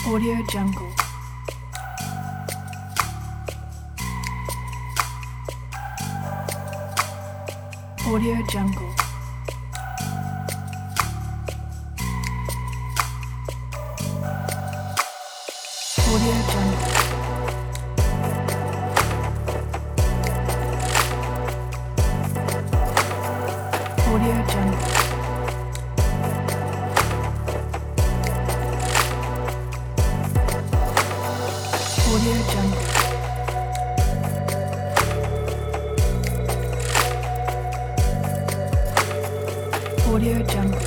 Audio Jungle. Audio Jungle. Audio Jungle. Audio Jungle. Audio Jungle. Audio Jungle.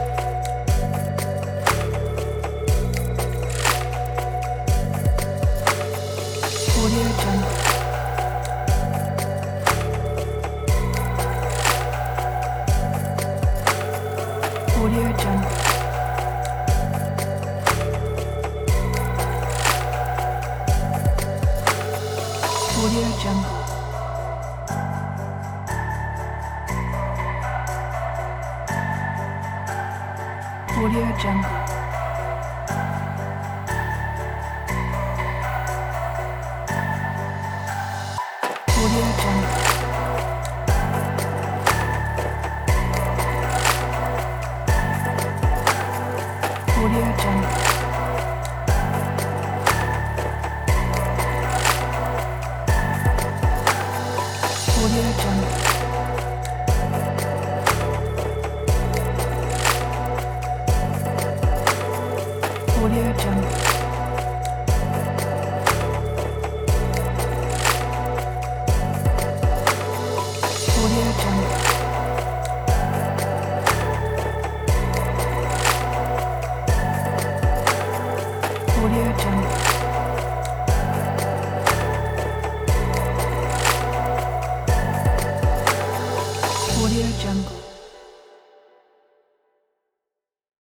Audio Jungle. Audio Jungle. Audio Jungle. Audio Jungle. Audio Jungle. Audio Jungle. Audio Jungle. Audio Jungle. Audio Jungle. Audio Jungle. Audio Jungle.